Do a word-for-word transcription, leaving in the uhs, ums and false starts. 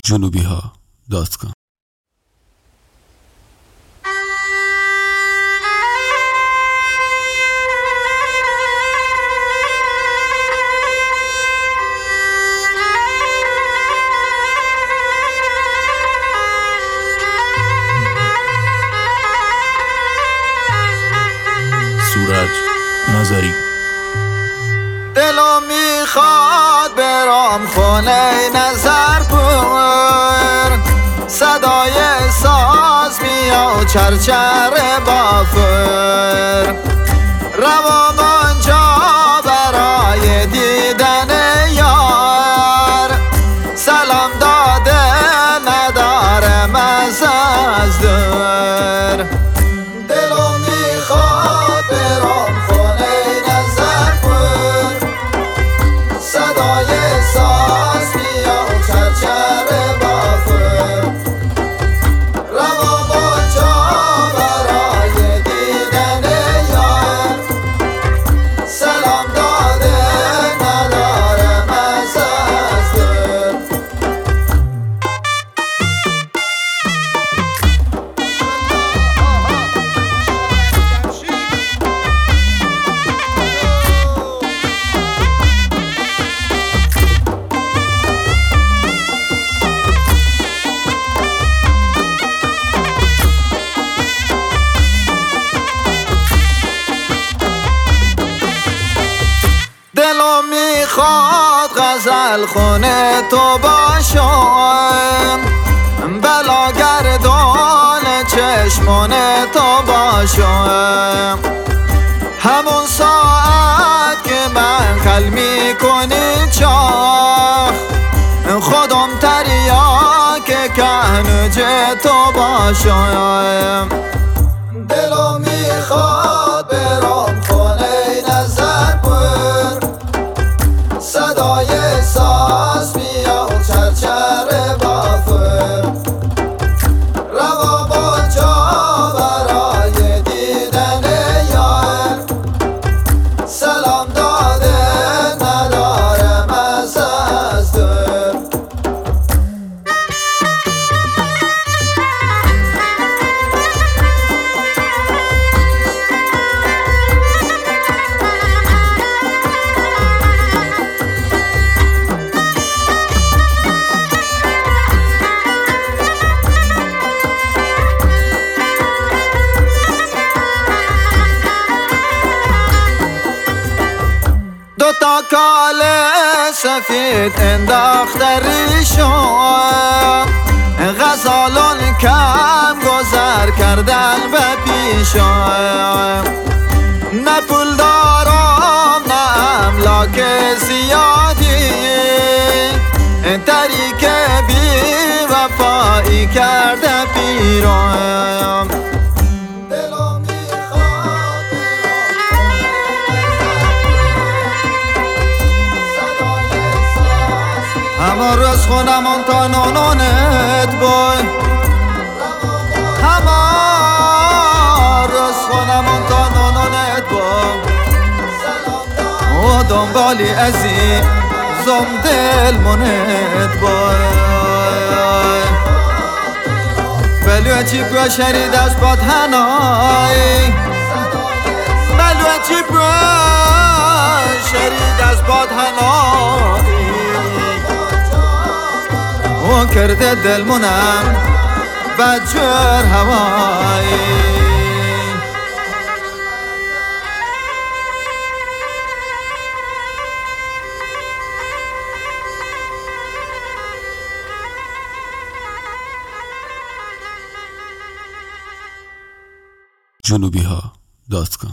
جنوبی ها دات کام. سورج نظری. دلو میخواد برام خونه نظر پر، صدای ساز میاد چرچر بافر، روام آنجا برای دیدن یار، سلام داده نداره مزه از دور. دلو میخواد برام خونه نظر پر، صدای ساز میاد چرچر بافر، روام آنجا برای دیدن یار، سلام داده نداره مزه از دور. دلو میخواد غزل خونه تو باشم، بلا گردان چشمان تو باشم، همون ساعت که من کل میکنی چاخ، خودم تریاک کنج تو باشم. دلو میخواد برام خونه نظر پر، صدای ساز میاد چرچر بافر، روام آنجا برای دیدن یار، سلام داده نداره مزه از دور. دوتا کاله سفید انداخته ریشم، غزالان کم گذر کردن به پیشم، نه پول دارم نه املاک زیادی، طریق بی وفایی کرده پیرم. همه روز خونمون تا نونونت بای، همه روز خونمون تا نونونت بای، و دنبالی ازی زم دل منت بای، بلو چی برو شرید از باد هنای، بلو چی برو شرید از باد هنای، و کرده دل منم بجر هوایی. جنوبی ها دات کام.